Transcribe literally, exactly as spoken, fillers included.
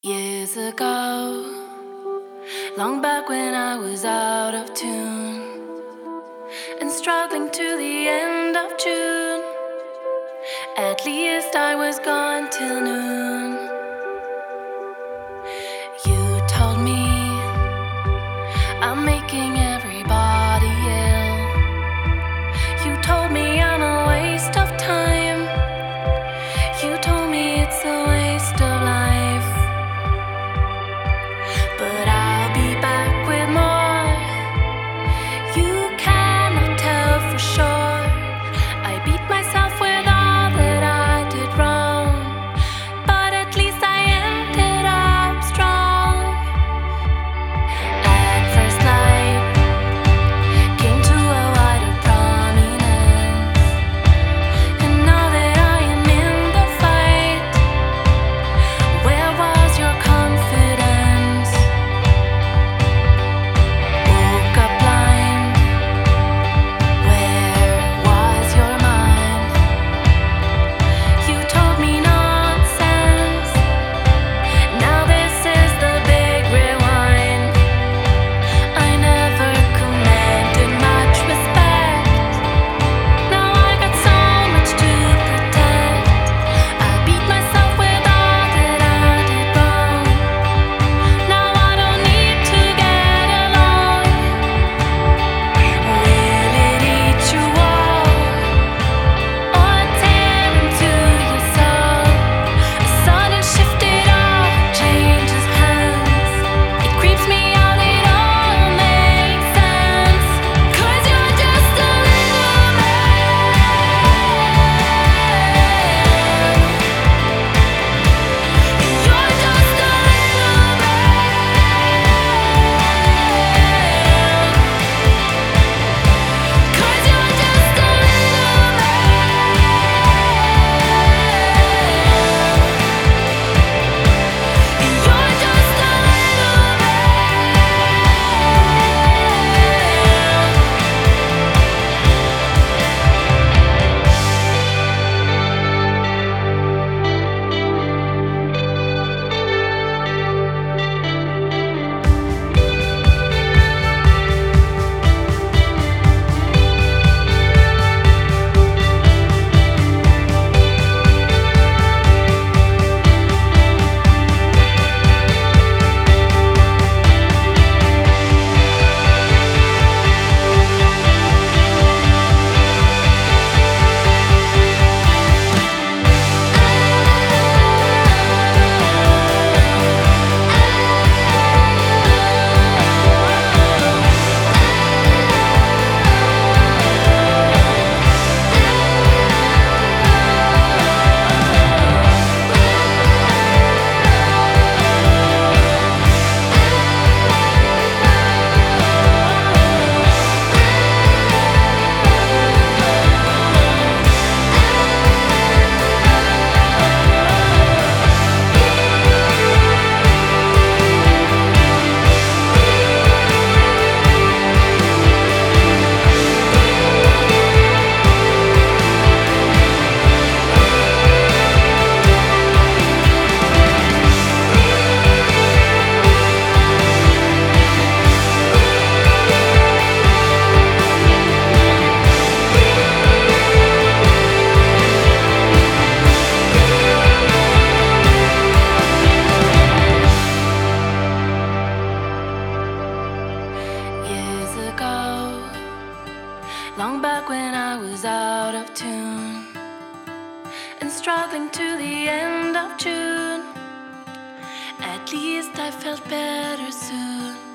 Years ago, long back when I was out of tune and struggling to the end of June, at least I was gone till noon. You told me I'm making everybody ill. You told me I'm a waste of time. You told me it's a waste of life. But I'll be back with more. You cannot tell for sure. I beat myself with all that I did wrong, but at least I ended up strong. At first light came to a wider prominence, and now that I am in the fight, where was your confidence? Woke up blind, where was your mind? You told me nonsense, now this is the big rewind. I never commanded much respect, now I got so much to protect. I beat myself with all that I did wrong, now I don't need to get along. Will it eat you all, or tear into your soul? A sudden shift, it all changes hands. It creeps me out, it all makes sense. 'Cause you're just a little man. You're just a little man. 'Cause you're just a little man. You're just a little Years ago, long back when I was out of tune and struggling to the end of June, at least I felt better soon.